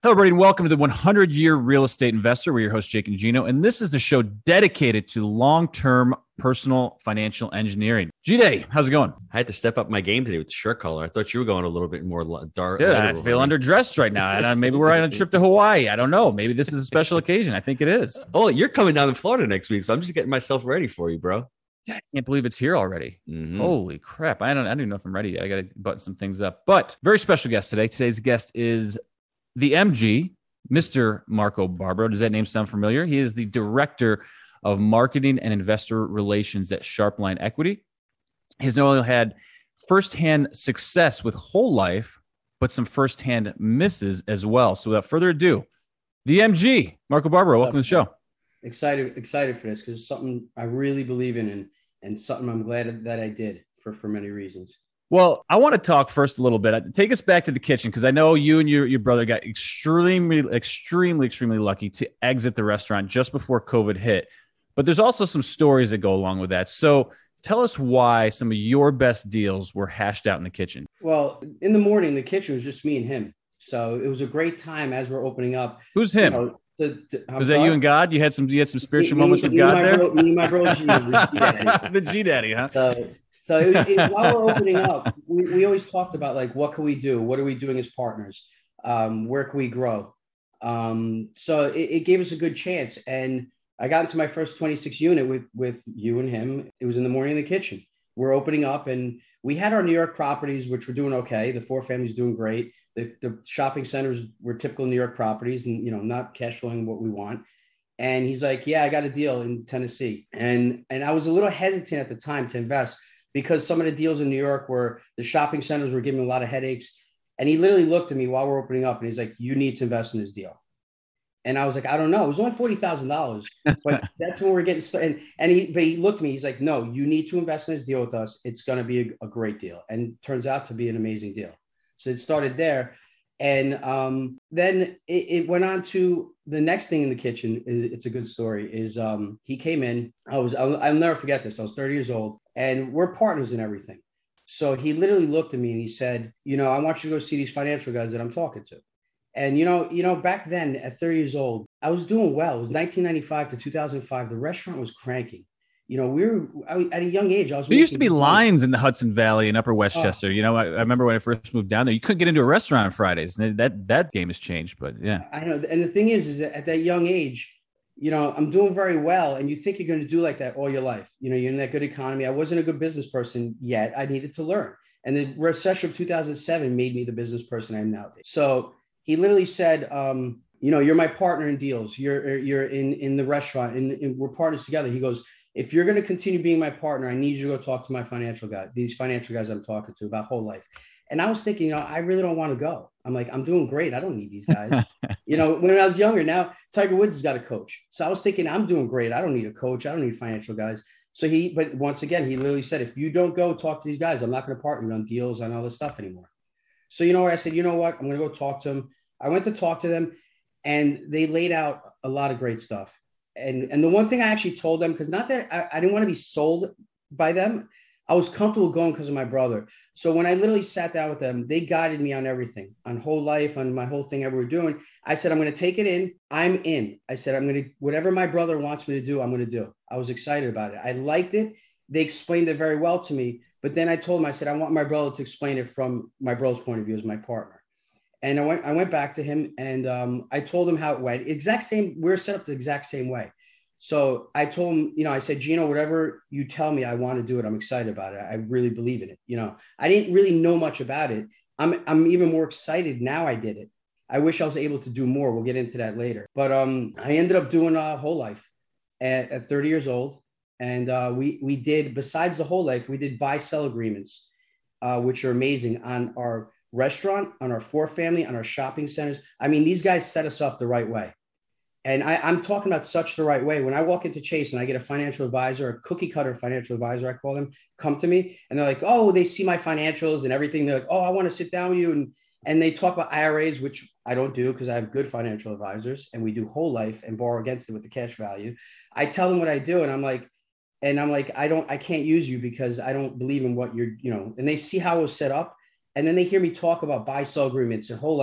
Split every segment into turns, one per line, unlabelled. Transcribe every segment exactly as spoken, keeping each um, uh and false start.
Hello, everybody, and welcome to the hundred year Real Estate Investor. We're your host, Jake and Gino, and this is the show dedicated to long-term personal financial engineering. G-Day, how's it going?
I had to step up my game today with the shirt color. I thought you were going a little bit more dark.
Dude, I feel underdressed right now. And uh, maybe we're on a trip to Hawaii. I don't know. Maybe this is a special occasion. I think it is.
Oh, you're coming down to Florida next week, so I'm just getting myself ready for you, bro.
I can't believe it's here already. Mm-hmm. Holy crap. I don't, I don't even know if I'm ready yet. I got to button some things up. But very special guest today. Today's guest is the M G, Mister Marco Barbaro. Does that name sound familiar? He is the Director of Marketing and Investor Relations at Sharpline Equity. He's not only had firsthand success with Whole Life, but some firsthand misses as well. So without further ado, the M G, Marco Barbaro, welcome to the show.
Excited, excited for this because it's something I really believe in and, and something I'm glad that I did for, for many reasons.
Well, I want to talk first a little bit. Take us back to the kitchen because I know you and your, your brother got extremely, extremely, extremely lucky to exit the restaurant just before COVID hit. But there's also some stories that go along with that. So tell us why some of your best deals were hashed out in the kitchen.
Well, in the morning, the kitchen was just me and him. So it was a great time as we're opening up.
Who's him?
You know, to, to,
was that sorry? You and God? You had some, you had some spiritual me, moments me, with me God there?
Bro, me and my bro, G,
the G-Daddy, huh?
Uh, so it, it, while we're opening up, we, we always talked about like, what can we do? What are we doing as partners? Um, where can we grow? Um, so it, it gave us a good chance. And I got into my first twenty-six unit with, with you and him. It was in the morning in the kitchen. We're opening up and we had our New York properties, which were doing okay. The four families doing great. The, the shopping centers were typical New York properties and, you know, not cash flowing what we want. And he's like, yeah, I got a deal in Tennessee. And, and I was a little hesitant at the time to invest because some of the deals in New York were the shopping centers were giving me a lot of headaches. And he literally looked at me while we're opening up and he's like, you need to invest in this deal. And I was like, I don't know. It was only forty thousand dollars, but that's when we're getting started. And, and he, but he looked at me, he's like, no, you need to invest in this deal with us. It's going to be a, a great deal. And it turns out to be an amazing deal. So it started there. And um, then it, it went on to the next thing in the kitchen. It's a good story is um, he came in, I was, I'll, I'll never forget this. I was thirty years old and we're partners in everything. So he literally looked at me and he said, you know, I want you to go see these financial guys that I'm talking to. And, you know, you know, back then at thirty years old, I was doing well. It was nineteen ninety-five to two thousand five. The restaurant was cranking. You know, we were I, at a young age. I was.
There used to be lines in the Hudson Valley in Upper Westchester. Oh. You know, I, I remember when I first moved down there, you couldn't get into a restaurant on Fridays. And that that game has changed, but yeah.
I know. And the thing is, is that at that young age, you know, I'm doing very well. And you think you're going to do like that all your life. You know, you're in that good economy. I wasn't a good business person yet. I needed to learn. And the recession of two thousand seven made me the business person I am now. So he literally said, um, you know, you're my partner in deals. You're you're in, in the restaurant and, and we're partners together. He goes, if you're going to continue being my partner, I need you to go talk to my financial guy, these financial guys I'm talking to about Whole Life. And I was thinking, you know, I really don't want to go. I'm like, I'm doing great. I don't need these guys. You know, when I was younger, now Tiger Woods has got a coach. So I was thinking, I'm doing great. I don't need a coach. I don't need financial guys. So he, but once again, he literally said, if you don't go talk to these guys, I'm not going to partner on deals on all this stuff anymore. So, you know what? I said, you know what? I'm going to go talk to them. I went to talk to them and they laid out a lot of great stuff. And, and the one thing I actually told them, because not that I, I didn't want to be sold by them. I was comfortable going because of my brother. So when I literally sat down with them, they guided me on everything, on Whole Life, on my whole thing ever we're doing. I said, I'm going to take it in. I'm in. I said, I'm going to, whatever my brother wants me to do, I'm going to do. I was excited about it. I liked it. They explained it very well to me. But then I told them, I said, I want my brother to explain it from my brother's point of view as my partner. And I went, I went back to him and um, I told him how it went. Exact same, we're set up the exact same way. So I told him, you know, I said, Gino, whatever you tell me, I want to do it. I'm excited about it. I really believe in it. You know, I didn't really know much about it. I'm, I'm even more excited now I did it. I wish I was able to do more. We'll get into that later. But um, I ended up doing a Whole Life at, at thirty years old. And uh, we, we did, besides the Whole Life, we did buy-sell agreements, uh, which are amazing on our restaurant, on our four family, on our shopping centers. I mean, these guys set us up the right way. And I, I'm talking about such the right way. When I walk into Chase and I get a financial advisor, a cookie cutter financial advisor, I call them, come to me and they're like, oh, they see my financials and everything. They're like, oh, I want to sit down with you. And, and they talk about I R As, which I don't do because I have good financial advisors and we do Whole Life and borrow against it with the cash value. I tell them what I do. And I'm like, and I'm like, I don't, I can't use you because I don't believe in what you're, you know, and they see how it was set up. And then they hear me talk about buy-sell agreements and Whole Life.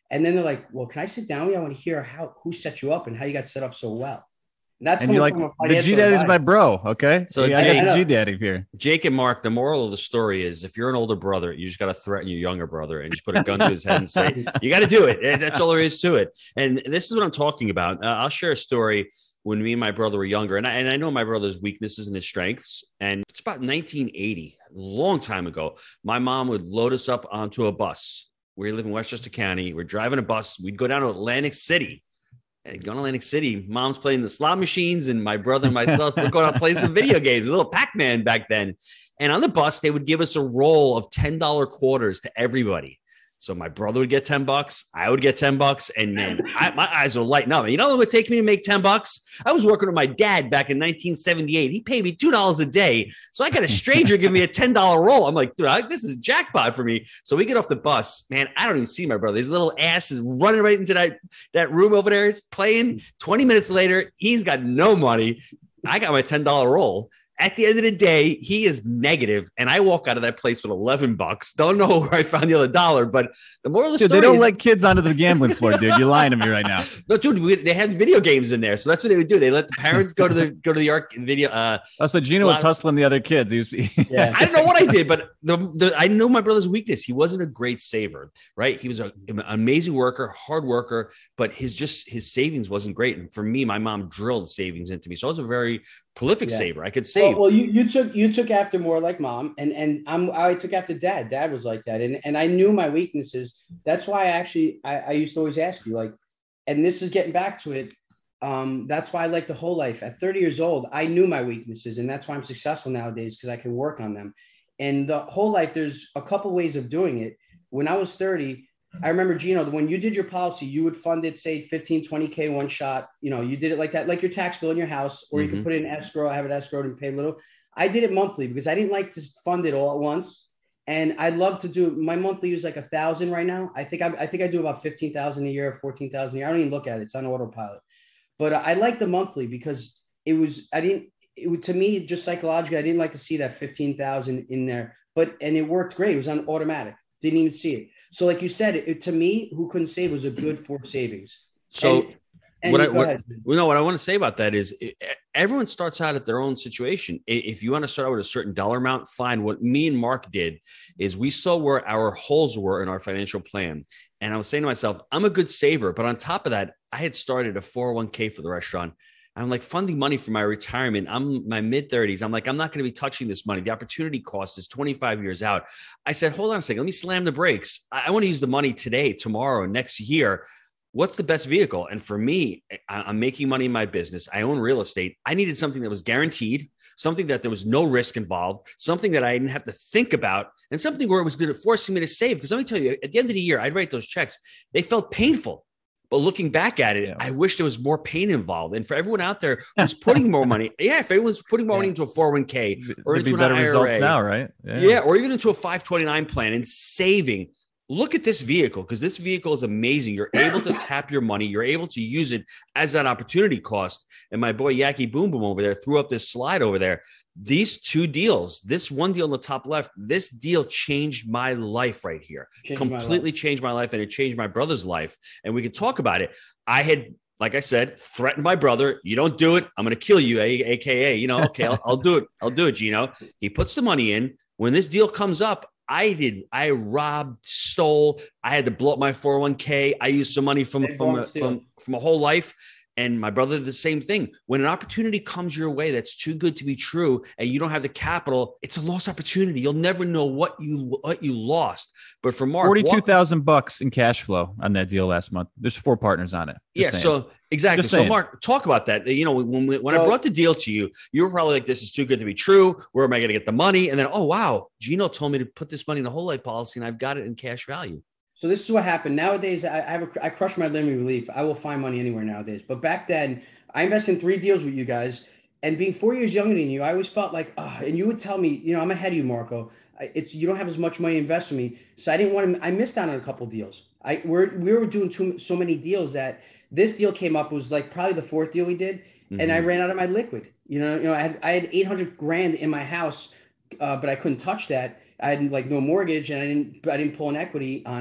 And then they're like, well, can I sit down with you? I want to hear how, who set you up and how you got set up so well. And that's
and you're like, the G Daddy's my bro. Okay. So yeah, Jake, I got the G Daddy here.
Jake and Mark, the moral of the story is if you're an older brother, you just got to threaten your younger brother and just put a gun to his head and say, you got to do it. And that's all there is to it. And this is what I'm talking about. Uh, I'll share a story when me and my brother were younger. And I, and I know my brother's weaknesses and his strengths. And it's about nineteen eighty, a long time ago. My mom would load us up onto a bus. We live in Westchester County. We're driving a bus. We'd go down to Atlantic City. And going to Atlantic City, mom's playing the slot machines, and my brother and myself were going out playing some video games, a little Pac-Man back then. And on the bus, they would give us a roll of ten dollar quarters to everybody. So my brother would get ten bucks. I would get ten bucks. And man, I, my eyes would lighten up. You know what it would take me to make ten bucks? I was working with my dad back in nineteen seventy-eight. He paid me two dollars a day. So I got a stranger give me a ten dollar roll. I'm like, dude, I, this is jackpot for me. So we get off the bus, man. I don't even see my brother. His little ass is running right into that, that room over there. He's playing. twenty minutes later, he's got no money. I got my ten dollar roll. At the end of the day, he is negative, and I walk out of that place with eleven bucks. Don't know where I found the other dollar, but the moral of the
dude,
story
they don't
is,
let kids onto the gambling floor, dude. You're lying to me right now.
No, dude, we, they had video games in there, so that's what they would do. They let the parents go to the go to the arc video. Uh,
oh, so Gino slots. was hustling the other kids. He was,
yeah. I don't know what I did, but the, the I know my brother's weakness. He wasn't a great saver, right? He was a, an amazing worker, hard worker, but his just his savings wasn't great. And for me, my mom drilled savings into me, so I was a very prolific yeah. saver. I could save.
Well, well, you, you took you took after more like mom, and and I'm I took after dad. Dad was like that, and and I knew my weaknesses. That's why I actually I, I used to always ask you like, and this is getting back to it. Um, that's why I like the whole life. At thirty years old, I knew my weaknesses, and that's why I'm successful nowadays because I can work on them. And the whole life, there's a couple ways of doing it. When I was thirty. I remember, Gino, when you did your policy, you would fund it, say fifteen, twenty K one shot. You know, you did it like that, like your tax bill in your house, or mm-hmm. you could put it in escrow, have it escrowed and pay a little. I did it monthly because I didn't like to fund it all at once. And I love to do my monthly is like a thousand right now. I think I, I think I do about fifteen thousand a year, fourteen thousand a year. I don't even look at it. It's on autopilot. But I like the monthly because it was, I didn't, it was, to me, just psychologically, I didn't like to see that fifteen thousand in there, but, and it worked great. It was on automatic. Didn't even see it. So like you said, it, to me, who couldn't save was a good for savings.
So
and, and
what I, what, well, no, what I want to say about that is it, everyone starts out at their own situation. If you want to start out with a certain dollar amount, fine. What me and Mark did is we saw where our holes were in our financial plan. And I was saying to myself, I'm a good saver. But on top of that, I had started a four oh one K for the restaurant. I'm like funding money for my retirement. I'm in my mid thirties. I'm like, I'm not going to be touching this money. The opportunity cost is twenty-five years out. I said, hold on a second. Let me slam the brakes. I, I want to use the money today, tomorrow, next year. What's the best vehicle? And for me, I, I'm making money in my business. I own real estate. I needed something that was guaranteed, something that there was no risk involved, something that I didn't have to think about, and something where it was going to force me to save. Because let me tell you, at the end of the year, I'd write those checks. They felt painful. But looking back at it, yeah. I wish there was more pain involved. And for everyone out there who's putting more money, yeah, if everyone's putting more yeah. money into a four oh one K or
There'd
into
be better
an I R A,
results now, right?
Yeah. yeah, or even into a five twenty-nine plan and saving. Look at this vehicle because this vehicle is amazing. You're able to tap your money. You're able to use it as an opportunity cost. And my boy Yaki Boom Boom over there threw up this slide over there. These two deals, this one deal in the top left, this deal changed my life right here. Changed Completely my changed my life, and it changed my brother's life. And we could talk about it. I had, like I said, threatened my brother. You don't do it, I'm going to kill you, A K A, you know, okay, I'll, I'll do it. I'll do it, Gino. He puts the money in. When this deal comes up, I did. I robbed, stole. I had to blow up my four oh one K. I used some money from, from, a, from, from a whole life. And my brother did the same thing. When an opportunity comes your way that's too good to be true and you don't have the capital, it's a lost opportunity. You'll never know what you what you lost. But for Mark,
forty-two thousand bucks in cash flow on that deal last month. There's four partners on it.
Yeah. Saying. So exactly. Just so saying. Mark, talk about that. You know, when we, when well, I brought the deal to you, you were probably like, "This is too good to be true. Where am I going to get the money?" And then, oh wow, Gino told me to put this money in a whole life policy, and I've got it in cash value.
So this is what happened. Nowadays, I have a, I crush my limited relief. I will find money anywhere nowadays. But back then, I invested in three deals with you guys. And being four years younger than you, I always felt like, oh, and you would tell me, you know, I'm ahead of you, Marco. It's you don't have as much money to invest with me. So I didn't want to, I missed out on a couple of deals. I we're, we were doing too, so many deals that this deal came up. It was like probably the fourth deal we did. Mm-hmm. And I ran out of my liquid. You know, you know, I had, I had eight hundred grand in my house, uh, but I couldn't touch that. I had like no mortgage and I didn't, I didn't pull an equity on it.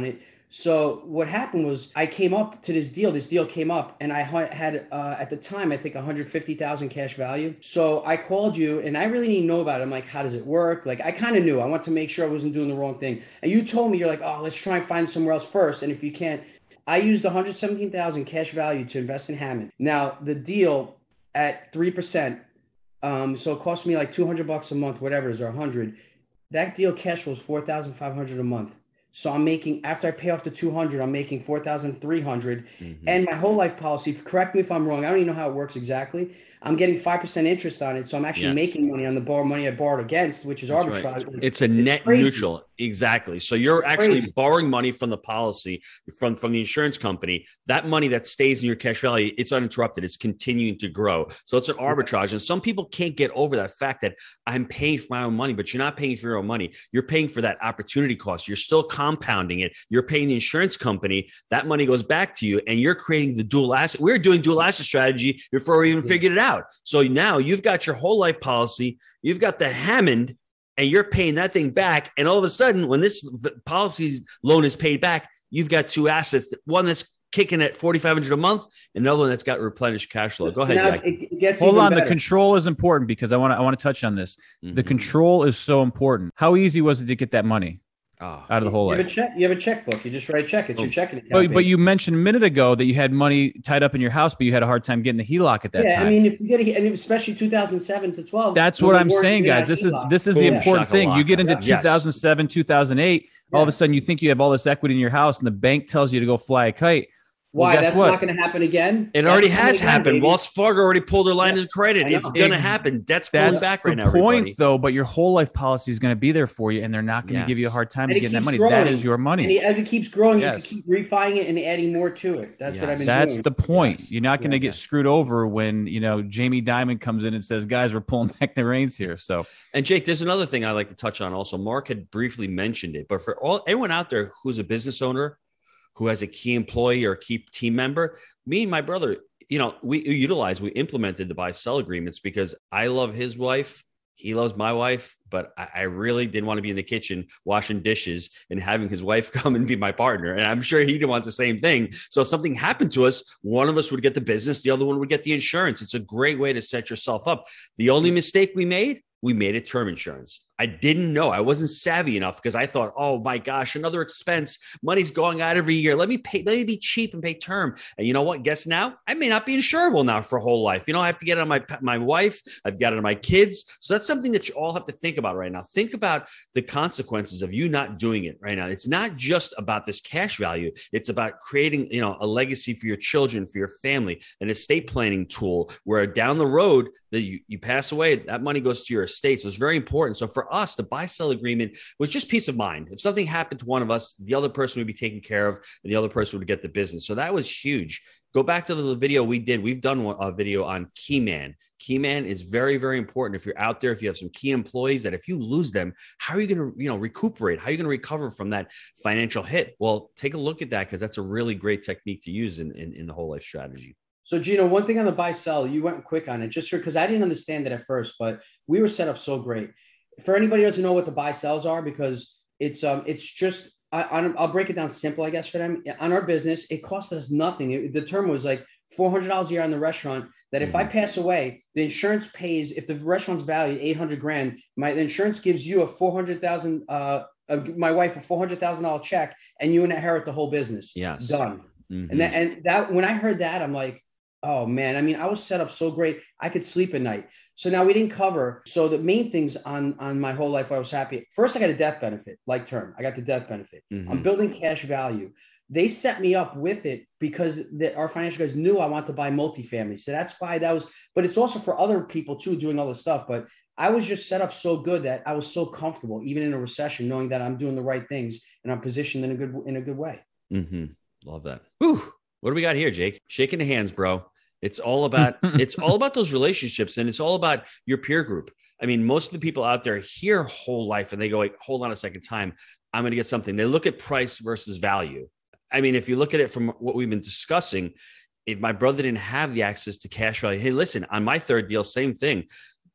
So what happened was I came up to this deal. This deal came up, and I had uh, at the time I think one hundred fifty thousand cash value. So I called you, and I really didn't know about it. I'm like, how does it work? Like I kind of knew. I want to make sure I wasn't doing the wrong thing. And you told me, you're like, oh, let's try and find somewhere else first. And if you can't, I used one hundred seventeen thousand cash value to invest in Hammond. Now the deal at three percent, um, so it cost me like two hundred bucks a month, whatever it is, or one hundred. That deal cash flows four thousand five hundred a month. So I'm making, after I pay off the two hundred, I'm making four thousand three hundred. Mm-hmm. And my whole life policy, correct me if I'm wrong, I don't even know how it works exactly. I'm getting five percent interest on it. So I'm actually yes. making money on the borrow money I borrowed against, which is That's arbitrage.
Right. It's a it's net crazy. neutral. Exactly. So you're it's actually crazy. borrowing money from the policy, from, from the insurance company. That money that stays in your cash value, it's uninterrupted. It's continuing to grow. So it's an arbitrage. And some people can't get over that fact that I'm paying for my own money, but you're not paying for your own money. You're paying for that opportunity cost. You're still compounding it. You're paying the insurance company. That money goes back to you, and you're creating the dual asset. We're doing dual asset strategy before we even figured it out. So now you've got your whole life policy, you've got the Hammond, and you're paying that thing back. And all of a sudden, when this policy loan is paid back, you've got two assets, one that's kicking at forty-five hundred a month, and another one that's got replenished cash flow. Go ahead.
Now, it gets
Hold on.
better.
The control is important because I want to, I want to touch on this. Mm-hmm. The control is so important. How easy was it to get that money? Oh, out of the whole
you
life.
Have a check, you have a checkbook. You just write a check. It's oh. your checking account.
But, but you mentioned a minute ago that you had money tied up in your house, but you had a hard time getting the H E L O C at that
yeah,
time.
I mean, if you get a, and especially two thousand seven to twelve.
That's what I'm saying, guys. This is this is the
yeah.
important thing. You get into yeah. two thousand seven, yes. two thousand eight. All yeah. of a sudden, you think you have all this equity in your house, and the bank tells you to go fly a kite.
Why?
Well,
That's
what?
not going to happen again.
It
That's
already has
again,
happened.
baby.
Wells Fargo already pulled their line
yeah.
of credit. It's going to happen. Debt's pulling back right now.
That's the point,
everybody.
though. But your whole life policy is going to be there for you, and they're not going to yes. give you a hard time to get that money.
Growing.
That is your money.
And he, as it keeps growing,
yes.
you can keep refining it and adding more to it. That's yes. what I've been
That's
doing.
the point.
Yes.
You're not going to
yeah.
get screwed over when, you know, Jamie Dimon comes in and says, guys, we're pulling back the reins here. So,
and Jake, there's another thing I'd like to touch on also. Mark had briefly mentioned it, but for all everyone out there who's a business owner, who has a key employee or a key team member, me and my brother, you know, we utilize, we implemented the buy-sell agreements because I love his wife. He loves my wife, but I, I really didn't want to be in the kitchen washing dishes and having his wife come and be my partner. And I'm sure he didn't want the same thing. So if something happened to us, one of us would get the business, the other one would get the insurance. It's a great way to set yourself up. The only mistake we made, we made it term insurance. I didn't know. I wasn't savvy enough because I thought, oh my gosh, another expense. Money's going out every year. Let me pay, let me be cheap and pay term. And you know what? Guess now I may not be insurable now for a whole life. You know, I have to get it on my, my wife. I've got it on my kids. So that's something that you all have to think about right now. Think about the consequences of you not doing it right now. It's not just about this cash value. It's about creating, you know, a legacy for your children, for your family, an estate planning tool where down the road that you, you pass away, that money goes to your estate. So it's very important. So for us, the buy-sell agreement was just peace of mind. If something happened to one of us, the other person would be taken care of and the other person would get the business. So that was huge. Go back to the video we did. We've done a video on Keyman. Keyman is very, very important. If you're out there, if you have some key employees that if you lose them, how are you going to, you know, recuperate? How are you going to recover from that financial hit? Well, take a look at that because that's a really great technique to use in, in, in the whole life strategy.
So, Gino, one thing on the buy sell, you went quick on it just because I didn't understand it at first, but we were set up so great. For anybody who doesn't know what the buy sells are, because it's um it's just I, I'll break it down simple, I guess, for them. On our business, it costs us nothing. It, the term was like four hundred dollars a year on the restaurant. That if mm-hmm. I pass away, the insurance pays. If the restaurant's valued eight hundred grand, my the insurance gives you a four hundred thousand. Uh, uh, my wife a four hundred thousand dollar check, and you inherit the whole business.
Yes,
done.
Mm-hmm.
And that and that when I heard that, I'm like, oh man, I mean, I was set up so great. I could sleep at night. So now we didn't cover. So the main things on, on my whole life, I was happy. First, I got a death benefit, like term. I got the death benefit. Mm-hmm. I'm building cash value. They set me up with it because the, our financial guys knew I wanted to buy multifamily. So that's why that was, but it's also for other people too, doing all this stuff. But I was just set up so good that I was so comfortable, even in a recession, knowing that I'm doing the right things and I'm positioned in a good, in a good way.
Mm-hmm. Love that. Whew. What do we got here, Jake? Shaking the hands, bro. It's all about, it's all about those relationships and it's all about your peer group. I mean, most of the people out there hear whole life and they go like, hold on a second time. I'm going to get something. They look at price versus value. I mean, if you look at it from what we've been discussing, if my brother didn't have the access to cash value, hey, listen, on my third deal, same thing.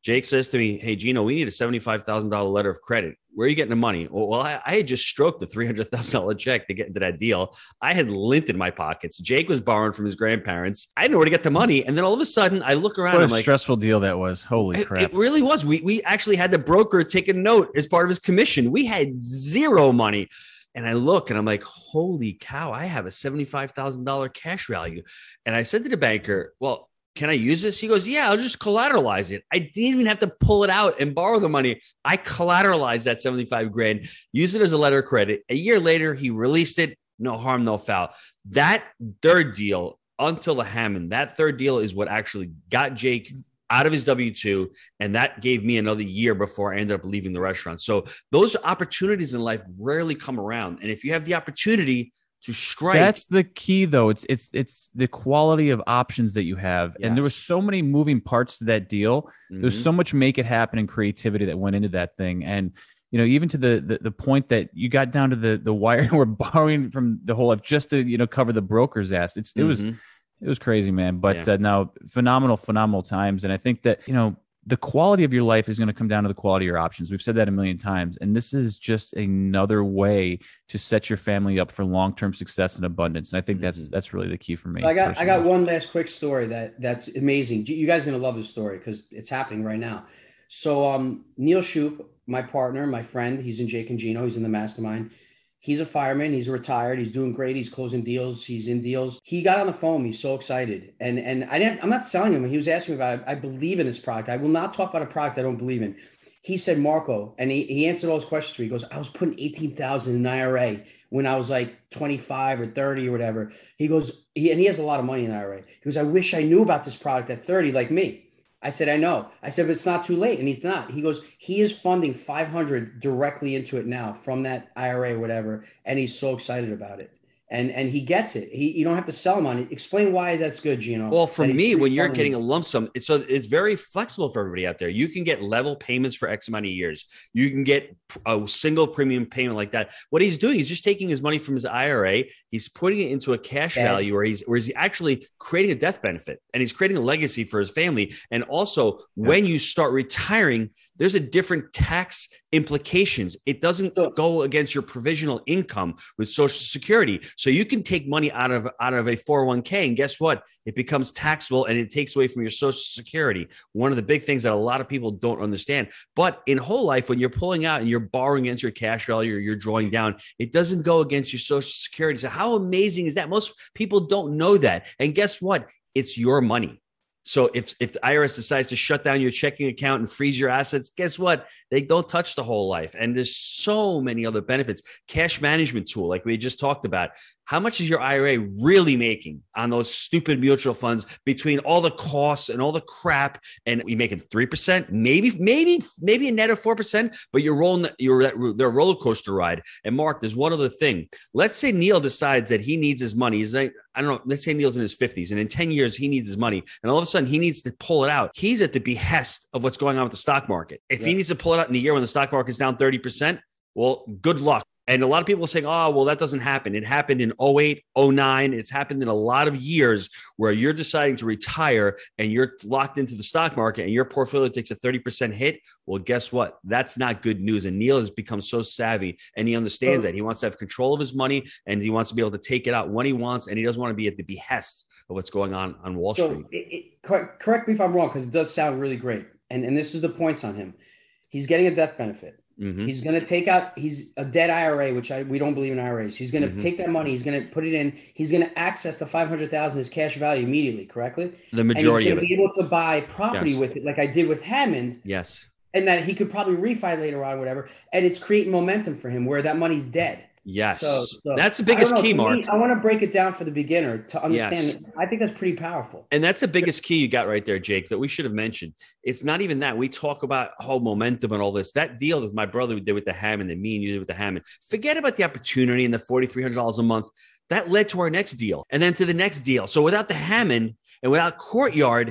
Jake says to me, hey, Gino, we need a seventy-five thousand dollars letter of credit. Where are you getting the money? Well, well I, I had just stroked the three hundred thousand dollars check to get into that deal. I had lint in my pockets. Jake was borrowing from his grandparents. I didn't know where to get the money. And then all of a sudden I look around.
What a
I'm like,
stressful deal that was. Holy
it,
crap.
It really was. We, we actually had the broker take a note as part of his commission. We had zero money. And I look and I'm like, holy cow, I have a seventy-five thousand dollars cash value. And I said to the banker, well, can I use this? He goes, yeah, I'll just collateralize it. I didn't even have to pull it out and borrow the money. I collateralized that seventy-five grand, used it as a letter of credit. A year later, he released it. No harm, no foul. That third deal until the Hammond, that third deal is what actually got Jake out of his W two. And that gave me another year before I ended up leaving the restaurant. So those opportunities in life rarely come around. And if you have the opportunity to strike.
That's the key, though. It's it's it's the quality of options that you have,
Yes.
and there was so many moving parts to that deal.
Mhm.
There's so much make it happen and creativity that went into that thing, and you know, even to the the, the point that you got down to the the wire. We're borrowing from the whole life just to you know cover the broker's ass. It's it was
Mhm.
it was crazy, man. But
Yeah.
uh, now phenomenal, phenomenal times, and I think that you know. The quality of your life is going to come down to the quality of your options. We've said that a million times. And this is just another way to set your family up for long-term success and abundance. And I think that's
Mhm.
that's really the key for me.
I got I
personally.
got one last quick story that that's amazing. You guys are gonna love this story because it's happening right now. So um Neil Shoup, my partner, my friend, he's in Jake and Gino, he's in the mastermind. He's a fireman, he's retired, he's doing great, he's closing deals, he's in deals. He got on the phone, he's so excited. And and I didn't I'm not selling him. He was asking me about it. I believe in this product. I will not talk about a product I don't believe in. He said, Marco, and he, he answered all his questions for me. He goes, I was putting eighteen thousand in an I R A when I was like twenty-five or thirty or whatever. He goes, he, and he has a lot of money in I R A. He goes, I wish I knew about this product at thirty like me. I said, I know. I said, but it's not too late. And he's not. He goes, he is funding five hundred directly into it now from that I R A or whatever. And he's so excited about it. And and he gets it. He You don't have to sell him on it. Explain why that's good, Gino.
Well, for
That he's
me, when you're
funding
getting
it.
a lump sum, it's so it's very flexible for everybody out there. You can get level payments for X amount of years. You can get a single premium payment like that. What he's doing is just taking his money from his I R A. He's putting it into a cash
Yeah.
value where he's where he's actually creating a death benefit and he's creating a legacy for his family. And also, when you start retiring, there's a different tax implications. It doesn't
So-
go against your provisional income with Social Security. So you can take money out of out of a four oh one k, and guess what? It becomes taxable and it takes away from your Social Security. One of the big things that a lot of people don't understand. But in whole life, when you're pulling out and you're borrowing against your cash value or you're drawing down, it doesn't go against your Social Security. So how amazing is that? Most people don't know that. And guess what? It's your money. So if, if the I R S decides to shut down your checking account and freeze your assets, guess what? They don't touch the whole life. And there's so many other benefits. Cash management tool, like we just talked about. How much is your I R A really making on those stupid mutual funds between all the costs and all the crap? And we making three percent, maybe, maybe, maybe a net of four percent, but you're rolling, you're their roller coaster ride. And Mark, there's one other thing. Let's say Neil decides that he needs his money. He's like, I don't know, let's say Neil's in his fifties and in ten years, he needs his money. And all of a sudden he needs to pull it out. He's at the behest of what's going on with the stock market. If
Yeah.
he needs to pull it out in a year when the stock market's down thirty percent, well, good luck. And a lot of people are saying, oh, well, that doesn't happen. It happened in oh eight, oh nine. It's happened in a lot of years where you're deciding to retire and you're locked into the stock market and your portfolio takes a thirty percent hit. Well, guess what? That's not good news. And Neil has become so savvy and he understands
So-
that. He wants to have control of his money and he wants to be able to take it out when he wants. And he doesn't want to be at the behest of what's going on on Wall
So
Street.
it, it, correct, correct me if I'm wrong, because it does sound really great. And and this is the points on him. He's getting a death benefit.
Mhm.
He's going to take out, he's a dead I R A, which I, we don't believe in I R As. He's going to
Mhm.
take that money. He's going to put it in. He's going to access the five hundred thousand as cash value immediately, correctly?
The majority
and
of
he's
it.
going to be able to buy property
Yes.
with it, like I did with Hammond,
Yes.
and that he could probably refi later on, whatever. And it's creating momentum for him where that money's dead.
Yes.
So, so
That's the
I don't
biggest
know,
key,
to
Mark.
me, I want to break it down for the beginner to understand.
Yes.
It. I think that's pretty powerful.
And that's the biggest key you got right there, Jake, that we should have mentioned. It's not even that. We talk about whole momentum and all this. That deal that my brother did with the Hammond and me and you did with the Hammond, forget about the opportunity and the four thousand three hundred dollars a month. That led to our next deal and then to the next deal. So without the Hammond and without Courtyard,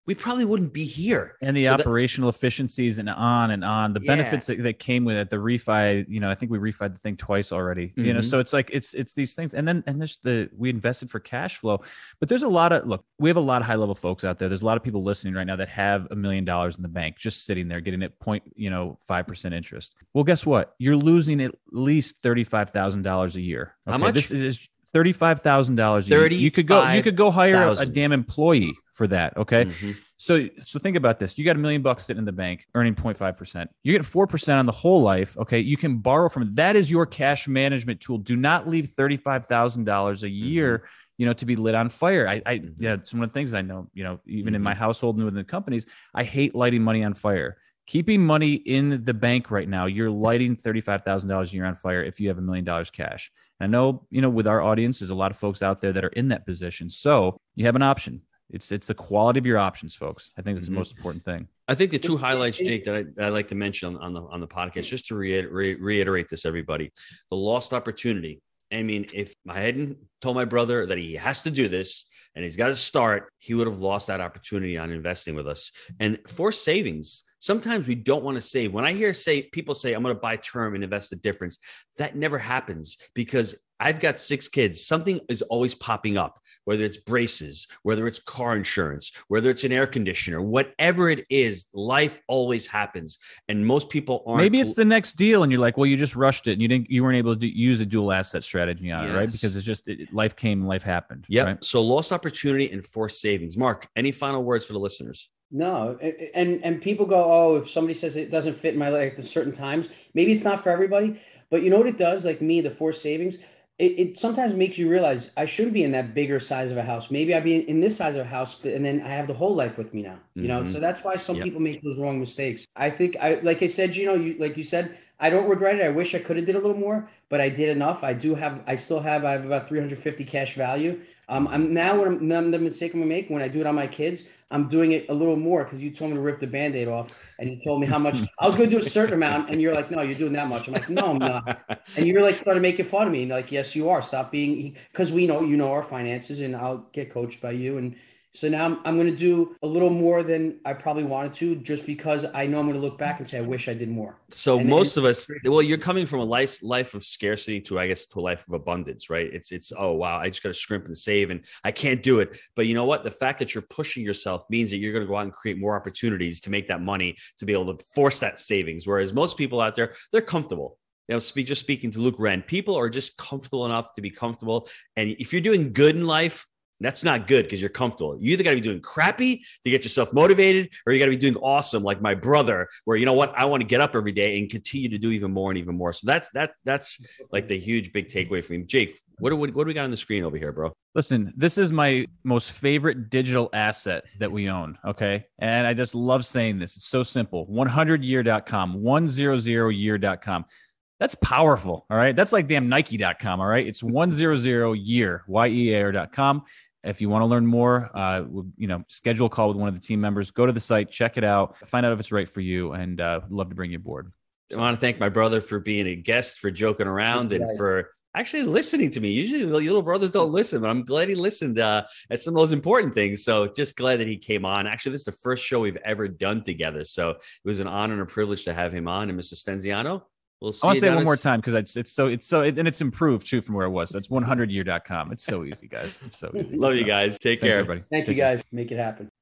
we probably wouldn't be here.
And the
so
operational that, efficiencies and on and on, the
yeah.
benefits that, that came with it, the refi, you know, I think we refied the thing twice already, mm-hmm. you know, so it's like, it's, it's these things. And then, and there's the, we invested for cash flow, but there's a lot of, look, we have a lot of high level folks out there. There's a lot of people listening right now that have a million dollars in the bank, just sitting there getting it point, you know, five percent interest. Well, guess what? You're losing at least thirty-five thousand dollars a year. Okay?
How much?
This is thirty-five thousand dollars a year. You could go, you could go hire a damn employee for that. Okay. Mm-hmm. So, so think about this. You got a million bucks sitting in the bank, earning zero point five percent. You're getting four percent on the whole life. Okay. You can borrow from it. That is your cash management tool. Do not leave thirty-five thousand dollars a year, mm-hmm. you know, to be lit on fire. I, I, mm-hmm. yeah, it's one of the things I know, you know, even mm-hmm. in my household and within the companies, I hate lighting money on fire. Keeping money in the bank right now, you're lighting thirty-five thousand dollars a year on fire if you have a million dollars cash. And I know, you know, with our audience, there's a lot of folks out there that are in that position. So you have an option. It's it's the quality of your options, folks. I think that's mm-hmm. the most important thing.
I think the two highlights, Jake, that I that I like to mention on, on the on the podcast, just to reiterate, reiterate this, everybody, the lost opportunity. I mean, if I hadn't told my brother that he has to do this and he's got to start, he would have lost that opportunity on investing with us. And for savings, sometimes we don't want to save. When I hear say people say, I'm going to buy term and invest the difference, that never happens because I've got six kids. Something is always popping up, whether it's braces, whether it's car insurance, whether it's an air conditioner, whatever it is, life always happens. And most people aren't.
Maybe it's the next deal. And you're like, well, you just rushed it and you didn't, you weren't able to do, use a dual asset strategy on yes. it, right? Because it's just it, life came, life happened.
Yeah.
Right?
So lost opportunity and forced savings. Mark, any final words for the listeners?
No. And, and people go, oh, if somebody says it doesn't fit in my life at certain times, maybe it's not for everybody, but you know what it does? Like me, the forced savings, It, it sometimes makes you realize I shouldn't be in that bigger size of a house. Maybe I'd be in, in this size of a house, but, and then I have the whole life with me now, you mm-hmm. know? So that's why some yep. people make those wrong mistakes. I think I, like I said, you know, you, like you said, I don't regret it. I wish I could have did a little more, but I did enough. I do have, I still have, I have about three hundred fifty cash value. Um, I'm now, when I'm, the mistake I'm making when I do it on my kids, I'm doing it a little more because you told me to rip the Band-Aid off and you told me how much I was going to do a certain amount. And you're like, no, you're doing that much. I'm like, no, I'm not. And you're like, started making fun of me. And like, yes, you are. Stop being, because we know, you know, our finances and I'll get coached by you. And so now I'm, I'm going to do a little more than I probably wanted to, just because I know I'm going to look back and say, I wish I did more.
So
and
most of us, well, you're coming from a life, life of scarcity to, I guess, to a life of abundance, right? It's, it's, oh, wow, I just got to scrimp and save and I can't do it. But you know what? The fact that you're pushing yourself means that you're going to go out and create more opportunities to make that money, to be able to force that savings. Whereas most people out there, they're comfortable. You know, speak, just speaking to Luke Wren, people are just comfortable enough to be comfortable. And if you're doing good in life, that's not good because you're comfortable. You either got to be doing crappy to get yourself motivated, or you got to be doing awesome like my brother, where, you know what, I want to get up every day and continue to do even more and even more. So that's that that's like the huge big takeaway for me. Jake, what do we, what do we got on the screen over here, bro?
Listen, this is my most favorite digital asset that we own. Okay. And I just love saying this. It's so simple. one hundred year dot com, one hundred year dot com. That's powerful. All right. That's like damn Nike dot com. All right. It's one hundred year, Y E A R dot com. If you want to learn more, uh, you know, schedule a call with one of the team members, go to the site, check it out, find out if it's right for you, and uh, love to bring you aboard.
So. I want to thank my brother for being a guest, for joking around, and for actually listening to me. Usually the little brothers don't listen, but I'm glad he listened uh, at some of those important things. So just glad that he came on. Actually, this is the first show we've ever done together. So it was an honor and a privilege to have him on. And Mister Stenziano, we'll see.
I want to say it one
as...
more time because it's it's so it's so it, and it's improved too from where it was. So it's one hundred year dot com. It's so easy, guys. It's so easy.
Love you guys. Take
Thanks,
care.
Everybody.
Thank
Take
you
care.
guys. Make it happen.